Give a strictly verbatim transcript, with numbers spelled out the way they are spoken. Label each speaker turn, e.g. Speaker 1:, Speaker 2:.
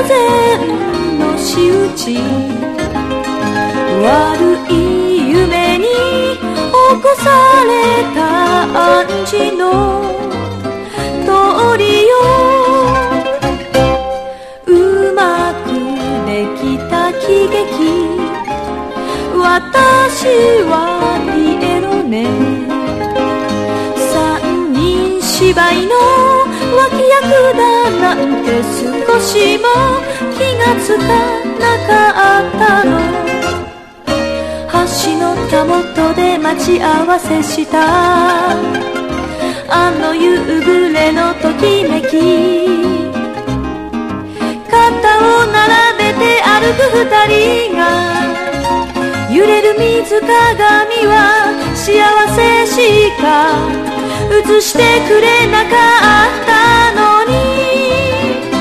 Speaker 1: 然の仕打ち、悪い夢に起こされた暗示の通りよ。うまくできた喜劇、私はピエロね。三人芝居の脇役だなんて少しも気がつかなかったの。橋のたもとで待ち合わせしたあの夕暮れのときめき、肩を並べて歩く二人が揺れる水鏡は幸せしか映してくれなかったの。